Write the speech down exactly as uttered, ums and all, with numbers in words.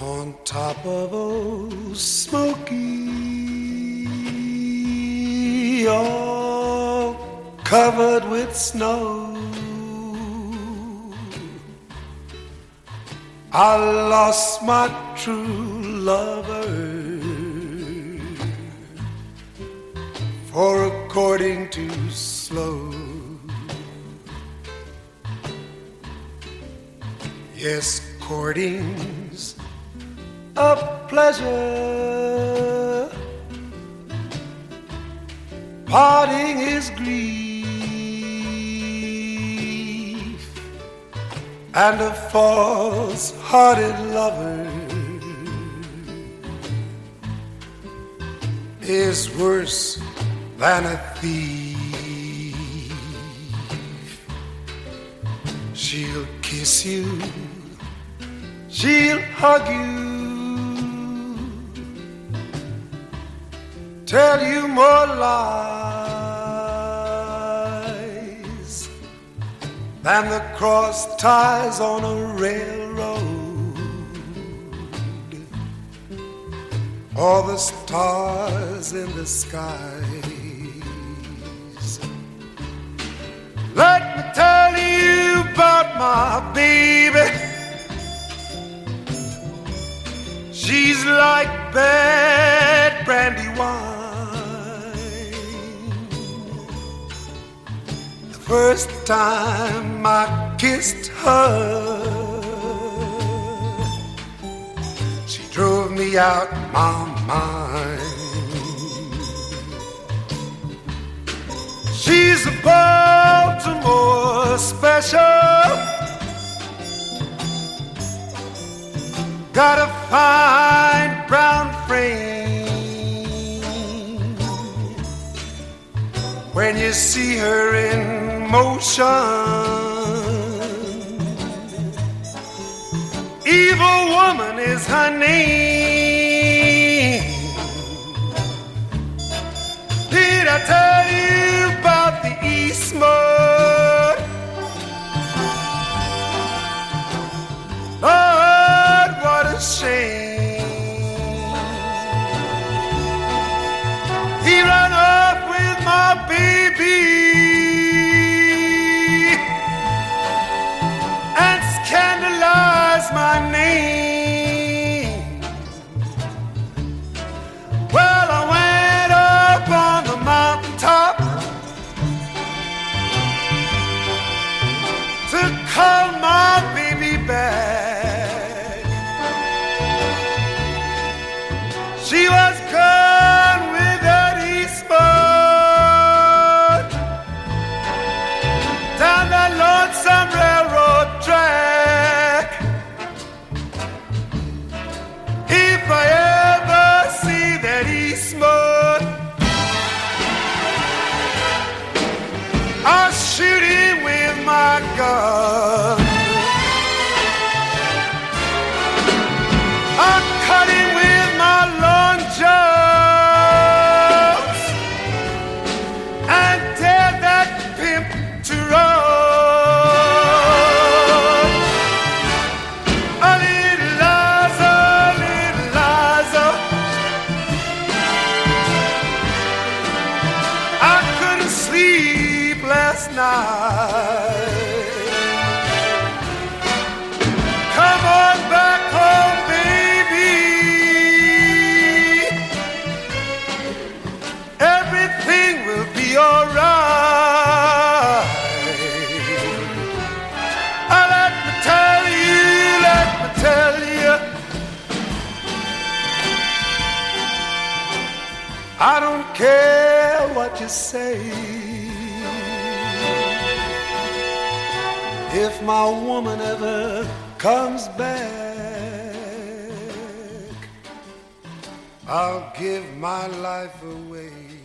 on top of old Smoky, all covered with snow. I lost my true lover, for according to slow. Yes, courting's a pleasure, parting is grief, and a false-hearted lover is worse than a thief. She'll kiss you, she'll hug you, tell you more lies than the cross ties on a railroad, or the stars in the skies. Let me tell you about my baby. She's like bad brandy wine. The first time I kissed her, she drove me out my mind. She's a Baltimore special, got a fine brown frame. When you see her in motion, evil woman is her name. Did I tell you about the Eastmont? Lord, what a shame. He ran off with my baby and scandalized my name. Well, I went up on the mountaintop to call my baby back. She was gone with that Eastmont down that lonesome railroad track. If I ever see that Eastmont, I'll shoot him with my gun. I'll cut him with my long jaws and tear that pimp to run. A little Liza, little Liza, I couldn't sleep last night. Come on back home, baby. Everything will be alright. Oh, let me tell you, let me tell you, I don't care what you say. If my woman ever comes back, I'll give my life away.